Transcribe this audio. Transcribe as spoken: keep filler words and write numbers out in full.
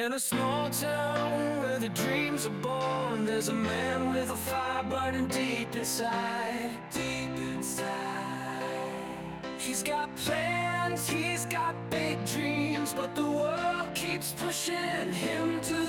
In a small town where the dreams are born, there's a man with a fire burning deep inside. Deep inside. He's got plans, he's got big dreams, but the world keeps pushing him to